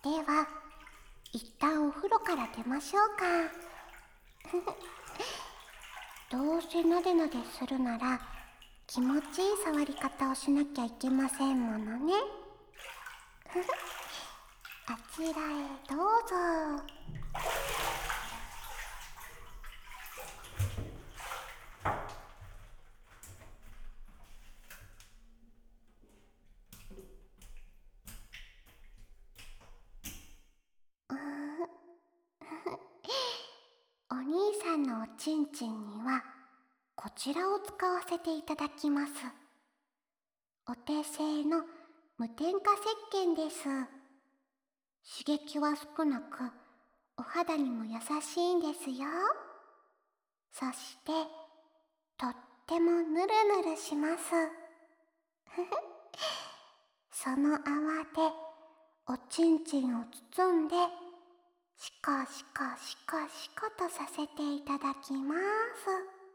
では一旦お風呂から出ましょうか。どうせなでなでするなら気持ちいい触り方をしなきゃいけませんものね。あちらへどうぞ。お兄さんのおちんちんにはこちらを使わせていただきます。お手製の無添加石鹸です。刺激は少なくお肌にも優しいんですよ。そしてとってもぬるぬるします。その泡でおちんちんを包んでシカシカシカシカとさせていただきます。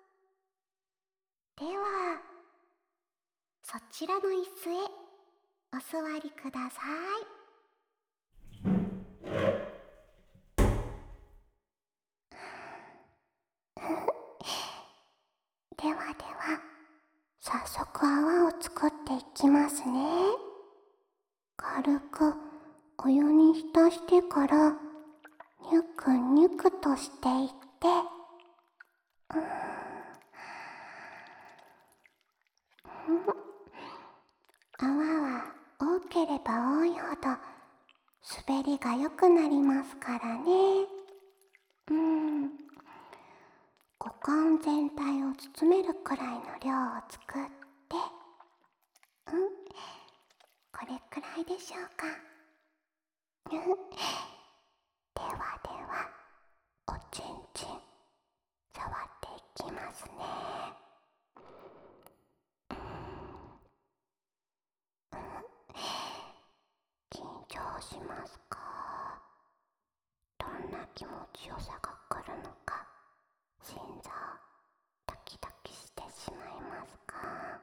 ではそちらの椅子へお座りください。ではでは早速泡を作っていきますね。軽くお湯に浸してからニュクニュクとしていって、泡は多ければ多いほど滑りが良くなりますからね。五感全体を包めるくらいの量を作って、これくらいでしょうか。ではではおちんちん触っていきますね。緊張しますか？どんな気持ちよさが来るのか、心臓ドキドキしてしまいますか？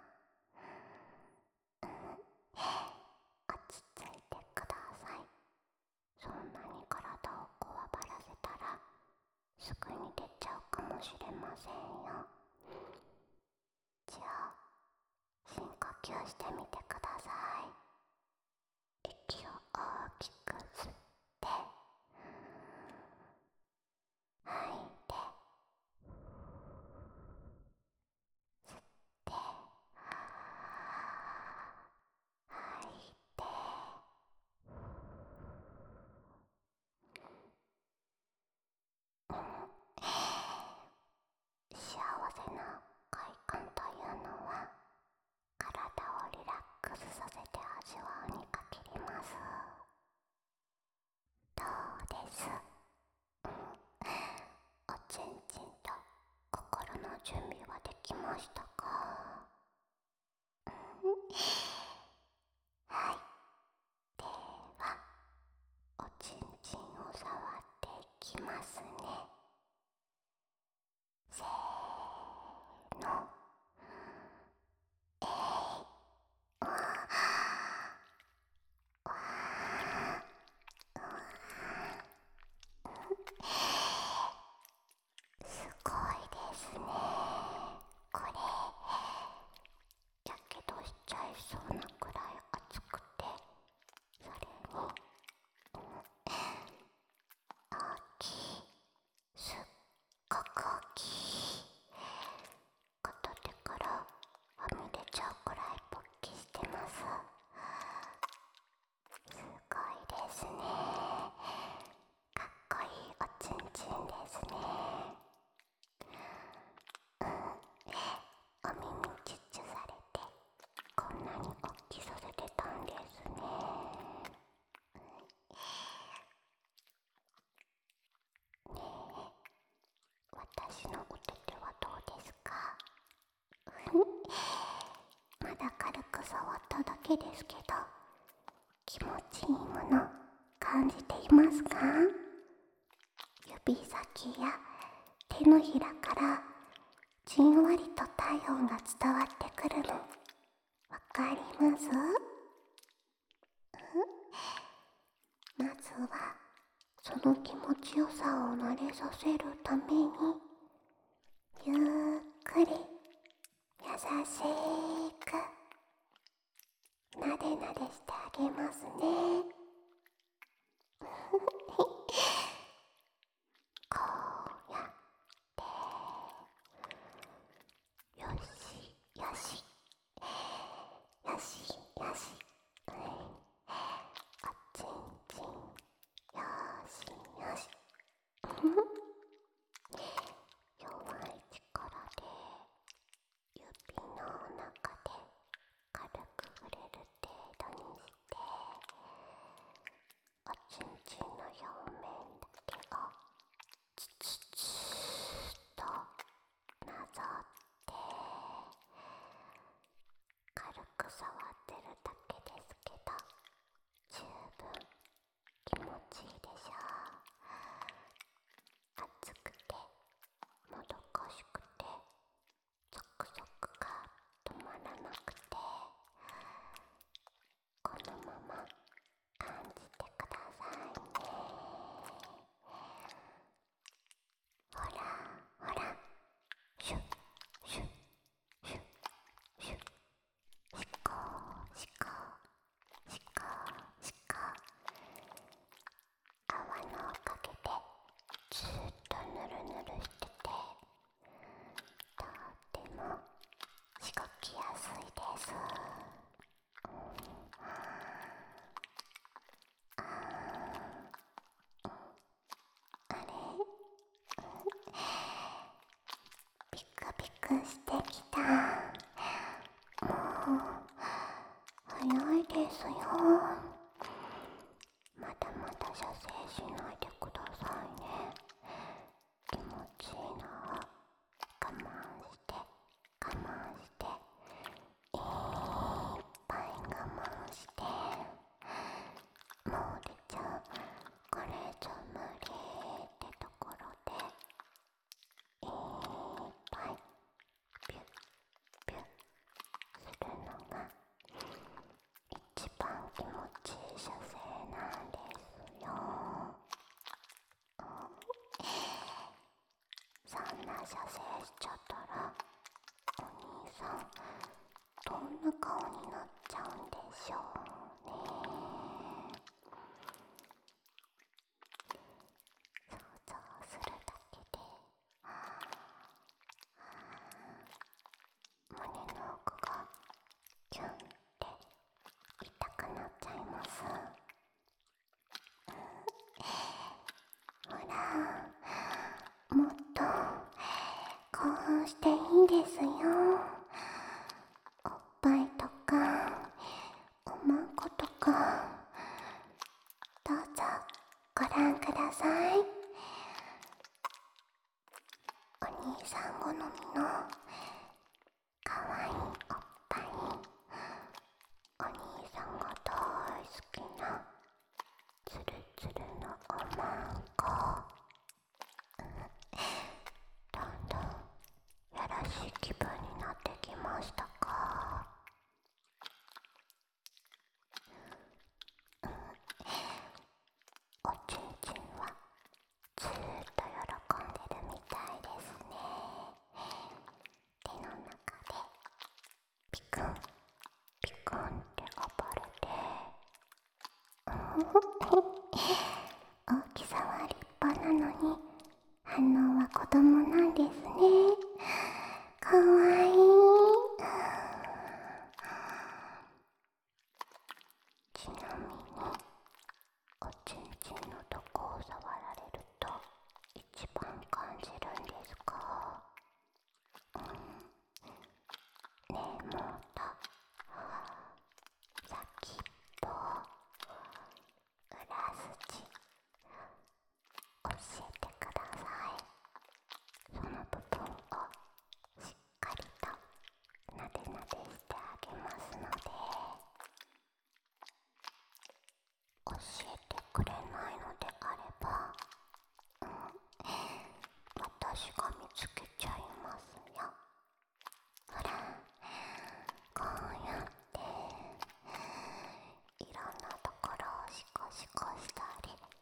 落ち着いてください。そんなに体をこわばらせたらすぐに出ちゃうかもしれませんよ。じゃあ深呼吸してみてください。息を大きく吸って吐いて、吸って吐いて、幸せな快感というのは体をリラックスさせて味わうに限ります。どうです？おちんちんと心の準備はできましたか？はい。ではおちんちんを触っていきますね。せーの。わすごいですね。これやけどしちゃいそうなくらい熱くて、それに大きい、すっごく大きい、片手からはみ出ちゃうくらい勃起してます。すごいですね。かっこいいおちんちんですね。お耳チュッチュされてこんなに大きさせてたんですね。ねえ、私のお手手はどうですか？まだ軽く触っただけですけど、気持ちいいもの感じていますか？指先や手のひらからじんわりと体温が伝わってくるのわかります？まずは、その気持ちよさを慣れさせるために、ゆっくり優しくなでなでしてあげますね。こうやってよしよしよしよし、おちんちんよしよし弱い力で指の中で軽く触れる程度にして、おちんちんの表面だけをツツツーッとなぞって軽く触ってるだけですけど、十分気持ちいいでしょう。熱くてもどかしくてゾクゾクが止まらなくて、このまま感じてくださいね。ほらほら、シュッシュッシュッシュッ、しこしこしこしこ、泡のおかげでずっとぬるぬるしてて、とってもしごきやすいです。あれ、ピクピクしてきた。もう早いですよ。まだまだ射精しないでくださいね。気持ちいいのを我慢して我慢して、いっぱい我慢して、もう出ちゃう、これ以上無理ってところで、いっぱいピュッピュッするのが一番気持ちいい射精なんですよ。そんな射精しちゃったら、お兄さんどんな顔になっちゃうんでしょうね。想像するだけで胸の奥がキュンって痛くなっちゃいます。ほら、もっと興奮していいですよ。おっぱいとかおまんことか、どうぞご覧ください。お兄さん好みのかわいいおっぱい、お兄さんが大好きなツルツルのおまんこ、どんどんやらしい気分になってきましたか？おちんちんはずーっと喜んでるみたいですね。手の中でピクンピクンって暴れて、大きさは立派なのに反応は子供なんですね。かわいい。ちなみにおちんちんのどこを触られると一番感じるんですか？ねえ、もっと先っぽ、裏筋教えてください。その部分をしっかりとなでなでしてあげますので。教えてくれないのであれば、私が見つけちゃいますよ。ほら、こうやっていろんなところをシコシコしたり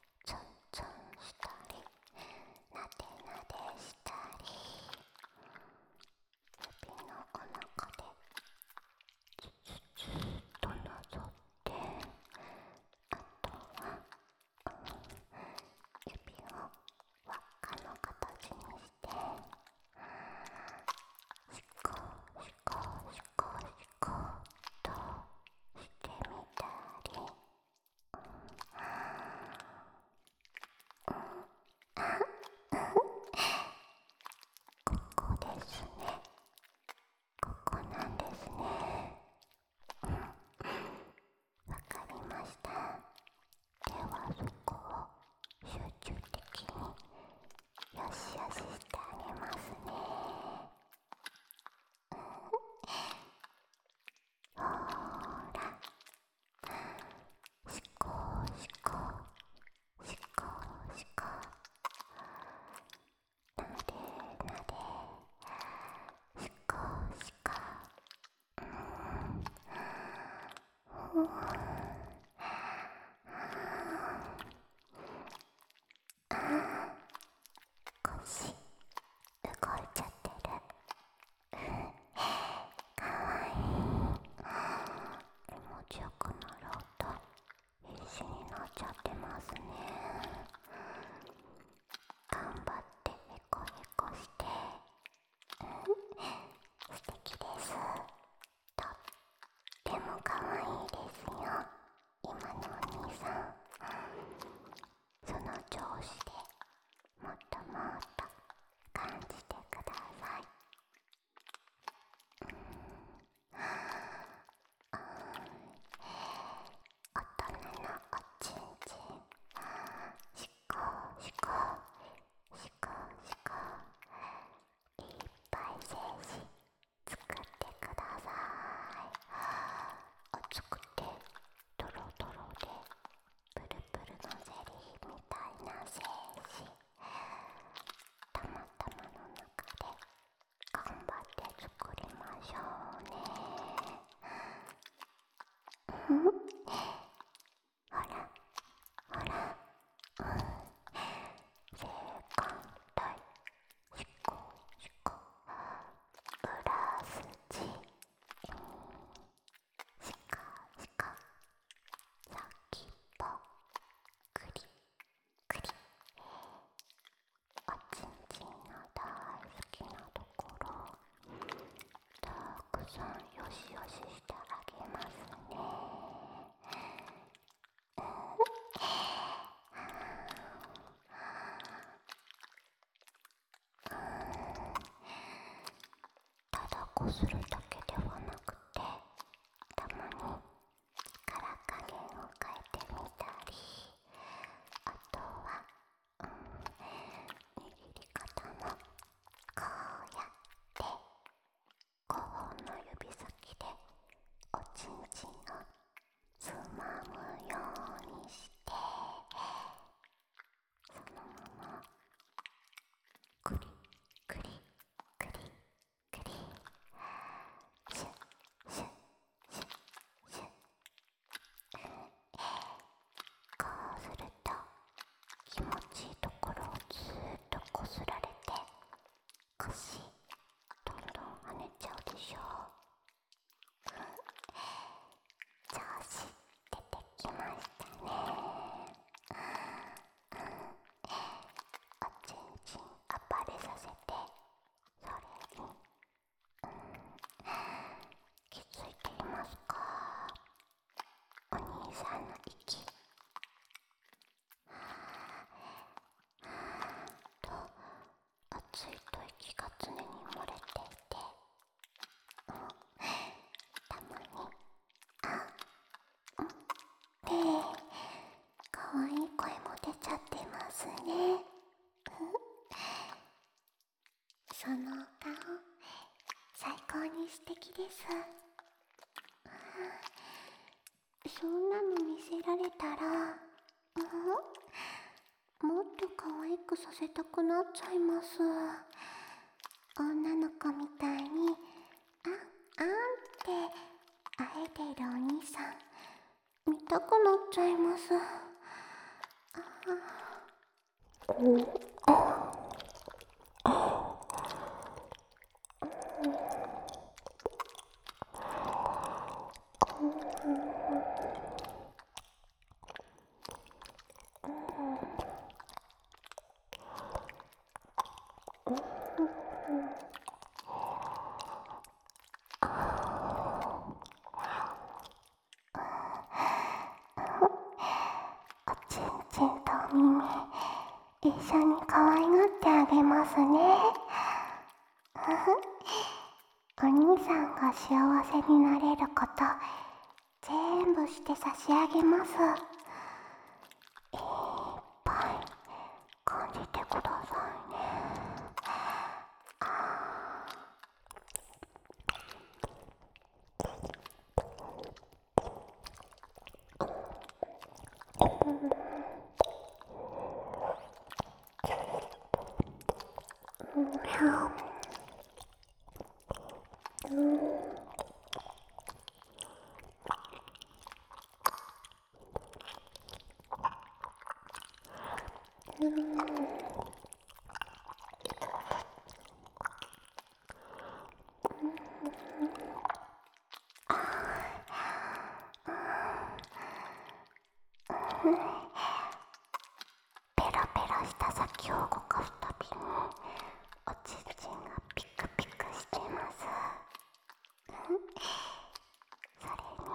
も可愛いですよ、今のお兄さん。その調子でもっともっと感じてください。大人のおちんちん、しこしこしこしこ、いっぱい精子作ってください。熱くてドロドロでプルプルのゼリーみたいな精子、たまたまの中で頑張って作りましょうね。ほらほら、性感帯しこしこ、ブラスチ、しかしか、先っぽクリクリ、おちんちんの大好きなところたくさんよしよししてあげますね。ただこするだけではなくて、たまに力加減を変えてみたり、あとは、握り方もこうやって5本の指先でおちんちんをつまむようにして、そのままクリクリクリクリ、シュッシュッシュッシュッ、こうすると気持ちいいところをずーっとこすられて、腰どんどん跳ねちゃうでしょ。調子出てきましたね。おちんちん暴れさせて、それに気づいていますか？お兄さんの息と熱いと息が常に漏れていて、たまに可愛い声も出ちゃってますね。その顔最高に素敵です。そんなの見せられたら、もっと可愛くさせたくなっちゃいます。女の子みたいにあんあんってあえているお兄さん見たくなっちゃいます。おちんちんとお耳一緒に可愛がってあげますね。お兄さんが幸せになれること全部して差し上げます。いっぱい感じてくださいね。ペロペロした先を動かすたびにおちんちんがピクピクしてます。それに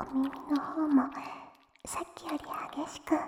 お耳の方もさっきより激しく、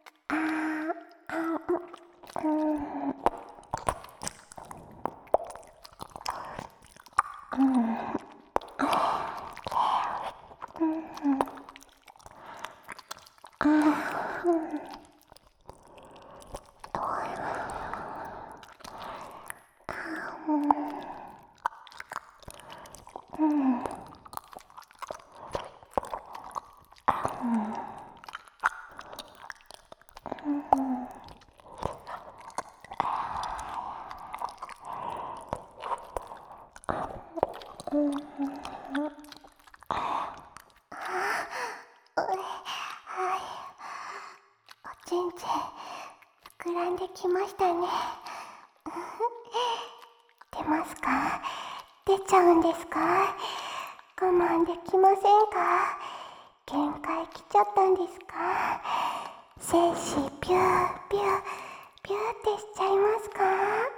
おちんちん膨らんできましたね。出ますか？出ちゃうんですか？我慢できませんか？限界来ちゃったんですか？精子ビュービュービューってしちゃいますか？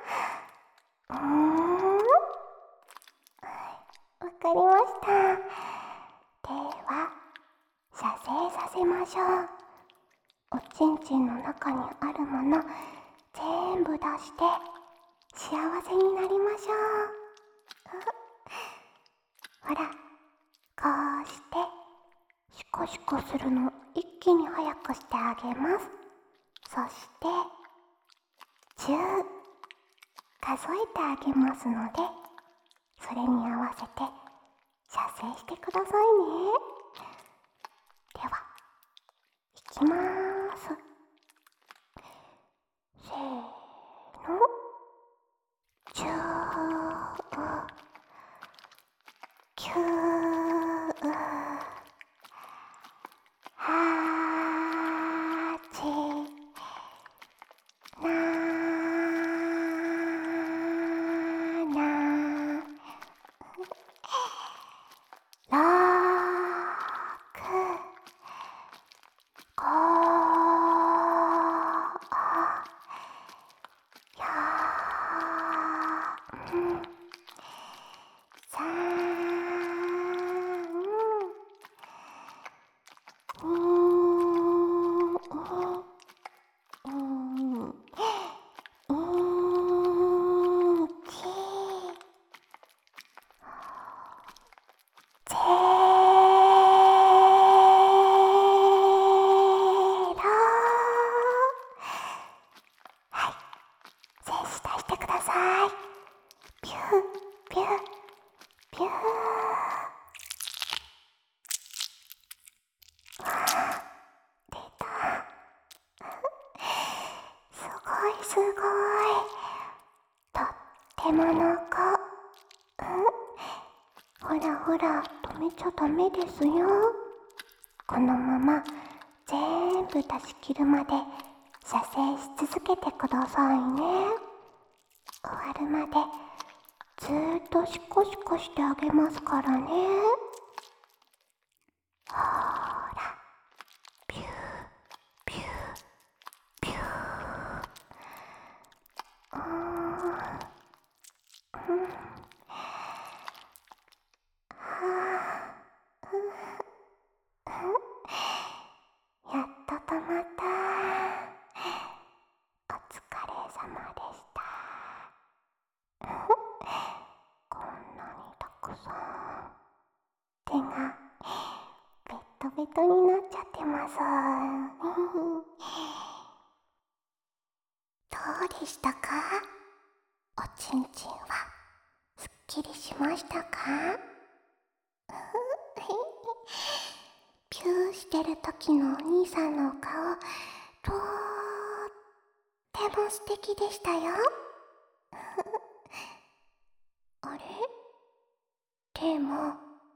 わかりました。では射精させましょう。おちんちんの中にあるもの全部出して幸せになりましょう。ほら、こうしてシコシコするのを一気に早くしてあげます。そして10数えてあげますので、それに合わせて射精してくださいね。では、いきまーす。せーの、10、9、8、すごい。とっても濃厚。ほらほら、止めちゃダメですよ。このまま全部出し切るまで射精し続けてくださいね。終わるまでずーっとシコシコしてあげますからね。ほーら、ピューピューピュー。やっと止まった。お疲れ様でした。こんなにたくさん手がベトベトになっちゃってます。どうでしたか？おちんちんはすっきりしましたか？ピューしてる時のお兄さんのお顔、とっても素敵でしたよ。あれ？でも、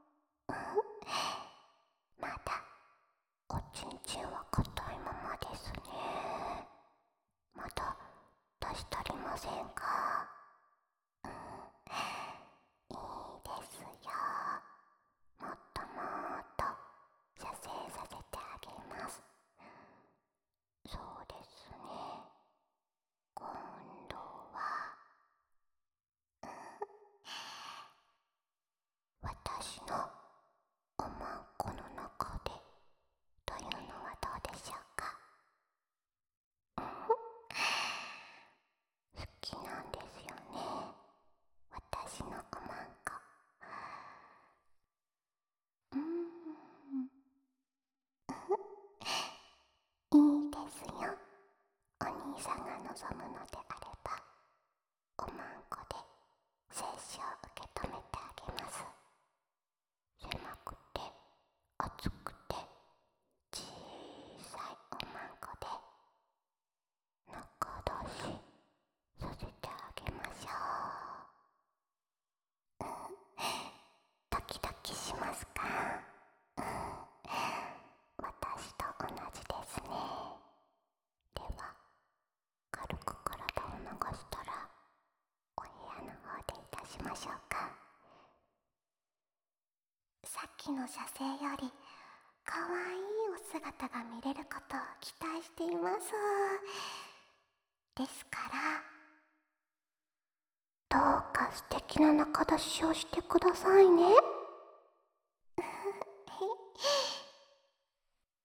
まだおちんちんは硬いままですね。まだ出し足りませんか？いいですよ。もっともっと射精させてあげます。そうですね。今度は私のおまんこの中むのであれば、おまんこで精子を受け止めてあげます。狭くて厚くて小さいおまんこで中出しさせてあげましょう。ドキドキしますか？私と同じですね。では、軽く体を流したらお部屋の方でいたしましょうか。さっきの写生よりかわいいお姿が見れることを期待しています。ですからどうか素敵な中出しをしてくださいね。